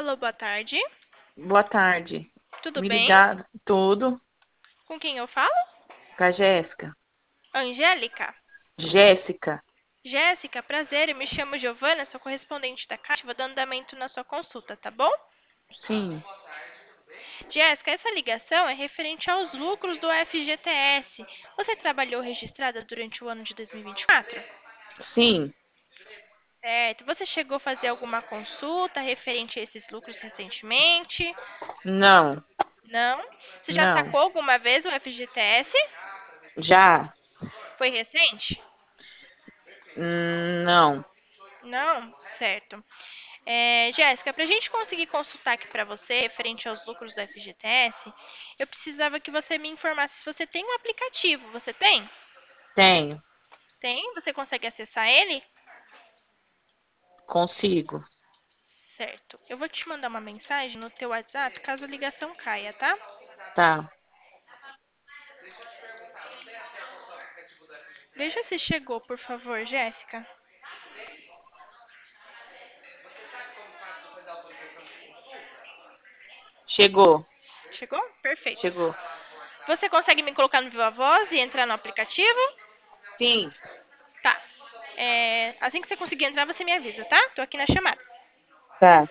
Alô, boa tarde. Boa tarde. Tudo Me bem? ligar tudo Com quem eu falo? com a Jéssica. Angélica. Jéssica, Jéssica, prazer. Eu me chamo Giovana, sou correspondente da Caixa. Vou dando andamento na sua consulta, tá bom? sim, Jéssica, essa ligação é referente aos lucros do FGTS. Você trabalhou registrada durante o ano de 2024? sim, Certo. Você chegou a fazer alguma consulta referente a esses lucros recentemente? não, Não? Você já não, sacou alguma vez o FGTS? já, Foi recente? não, Não? Certo. Jéssica, para a gente conseguir consultar aqui para você, referente aos lucros do FGTS, eu precisava que você me informasse se você tem um aplicativo. Você tem? tenho, Tem? Você consegue acessar ele? consigo, Certo. Eu vou te mandar uma mensagem no teu WhatsApp caso a ligação caia, tá? tá. Veja se chegou, por favor, Jéssica. Chegou, Chegou? Perfeito. chegou. Você consegue me colocar no Viva Voz e entrar no aplicativo? Sim, Tá. Assim que você conseguir entrar, você me avisa, tá? Tô aqui na chamada. tá.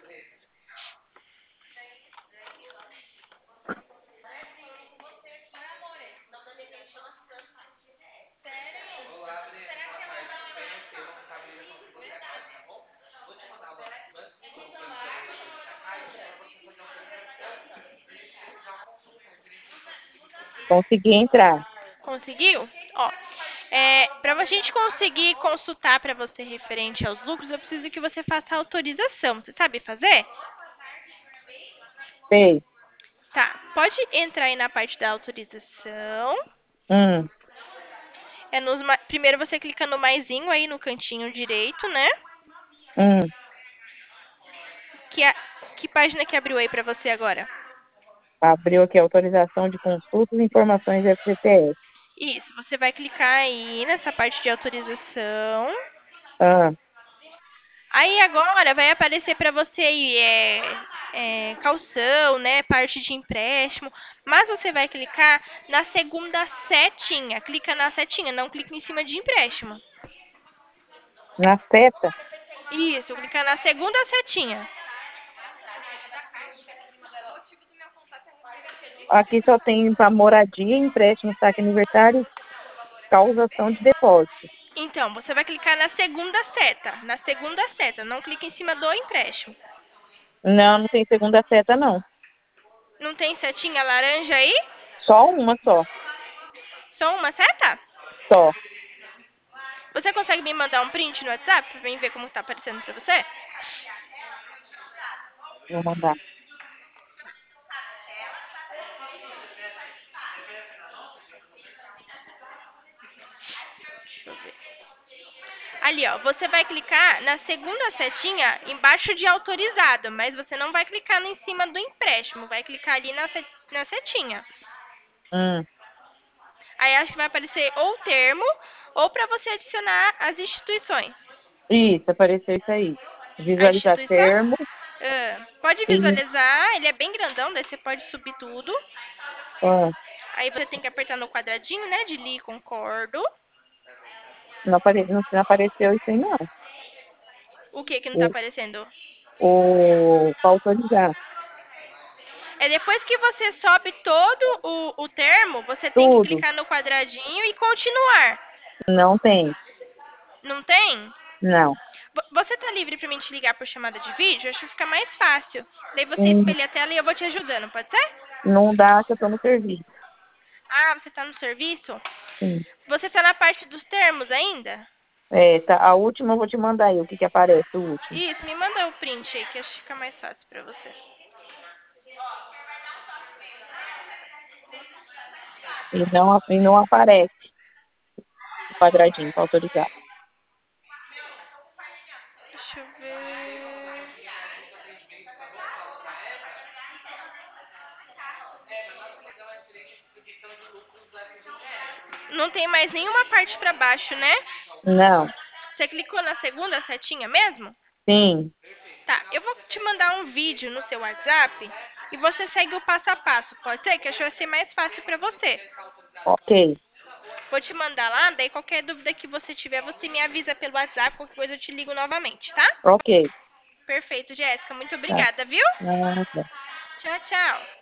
Consegui entrar. Conseguiu? Ó, para a gente conseguir consultar para você referente aos lucros, eu preciso que você faça a autorização. Você sabe fazer? Sei. Tá. Pode entrar aí na parte da autorização. Hum, Primeiro você clica no maisinho aí no cantinho direito, né? hum. Que, a- que página que abriu aí para você agora? Abriu aqui autorização de consultas e informações FGTS. Isso. Você vai clicar aí nessa parte de autorização. Ah, Aí agora vai aparecer para você aí, caução, né, parte de empréstimo, mas você vai clicar na segunda setinha. Clica na setinha, não clica em cima de empréstimo. na seta, Isso, clica na segunda setinha. aqui só tem para moradia, empréstimo, saque aniversário, causação de depósito. Então, você vai clicar na segunda seta, não clica em cima do empréstimo. Não, não tem segunda seta, não. Não tem setinha laranja aí? Só uma só. Só uma seta? Só. Você consegue me mandar um print no WhatsApp pra mim ver como tá aparecendo pra você? Vou mandar. Deixa eu ver. Ali, ó, você vai clicar na segunda setinha embaixo de autorizado, mas você não vai clicar em cima do empréstimo, vai clicar ali na setinha. Hum. Aí acho que vai aparecer ou termo ou para você adicionar as instituições. Isso, apareceu isso aí. A Visualizar instituição, termo pode e visualizar, ele é bem grandão, daí você pode subir tudo. ah, Aí você tem que apertar no quadradinho, né, de li concordo. não apareceu isso aí, não. O que não tá O, aparecendo? para autorizar. É depois que você sobe todo o termo, você tem que Tudo. clicar no quadradinho e continuar. Não tem. Não tem? Não. Você tá livre pra mim te ligar por chamada de vídeo? Acho que fica mais fácil. Daí você Hum, espelha a tela e eu vou te ajudando, pode ser? não dá que eu estou no serviço. Ah, você tá no serviço? Sim. Você tá na parte dos termos ainda? É, tá, a última eu vou te mandar aí, o que que aparece, o último. Isso, me manda o print aí que acho que fica mais fácil pra você. E não aparece o quadradinho para autorizar. Deixa eu ver. Não tem mais nenhuma parte pra baixo, né? Não. Você clicou na segunda setinha mesmo? Sim. Tá, eu vou te mandar um vídeo no seu WhatsApp e você segue o passo a passo, pode ser? Que acho que vai ser mais fácil para você. Ok, Vou te mandar lá, daí qualquer dúvida que você tiver, você me avisa pelo WhatsApp, qualquer coisa eu te ligo novamente, tá? ok. Perfeito, Jéssica, muito Tá. obrigada, viu? Nada. Tchau, tchau.